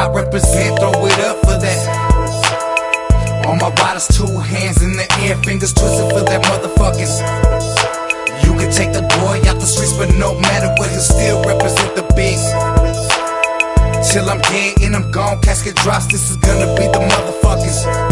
I represent, throw it up for that. All my riders, 2 hands in the air, fingers twisted for that motherfucking. You can take the boy out the streets, but no matter what, he'll still represent the big. Till I'm dead and I'm gone, casket drops, this is gonna be the motherfuckers.